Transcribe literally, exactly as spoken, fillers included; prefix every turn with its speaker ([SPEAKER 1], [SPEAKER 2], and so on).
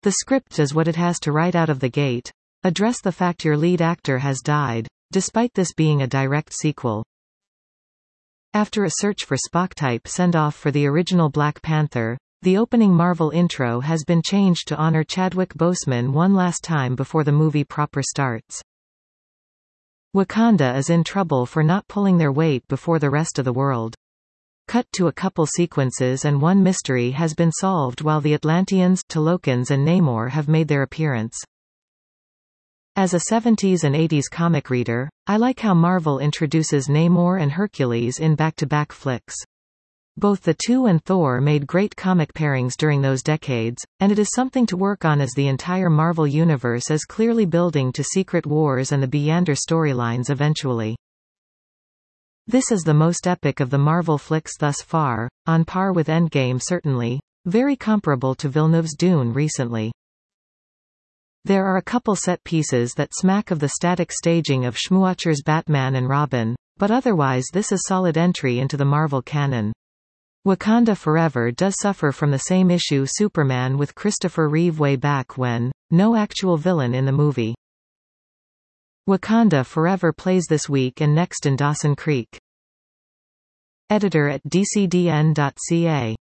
[SPEAKER 1] The script does what it has to right out of the gate. Address the fact your lead actor has died, despite this being a direct sequel. After a search for Spock-type send-off for the original Black Panther, the opening Marvel intro has been changed to honor Chadwick Boseman one last time before the movie proper starts. Wakanda is in trouble for not pulling their weight before the rest of the world. Cut to a couple sequences and one mystery has been solved while the Atlanteans, Talokans and Namor have made their appearance. As a seventies and eighties comic reader, I like how Marvel introduces Namor and Hercules in back-to-back flicks. Both the two and Thor made great comic pairings during those decades, and it is something to work on as the entire Marvel universe is clearly building to Secret Wars and the Beyonder storylines eventually. This is the most epic of the Marvel flicks thus far, on par with Endgame certainly, very comparable to Villeneuve's Dune recently. There are a couple set pieces that smack of the static staging of Schmoocher's Batman and Robin, but otherwise this is solid entry into the Marvel canon. Wakanda Forever does suffer from the same issue Superman with Christopher Reeve way back when, no actual villain in the movie. Wakanda Forever plays this week and next in Dawson Creek. Editor at D C D N dot C A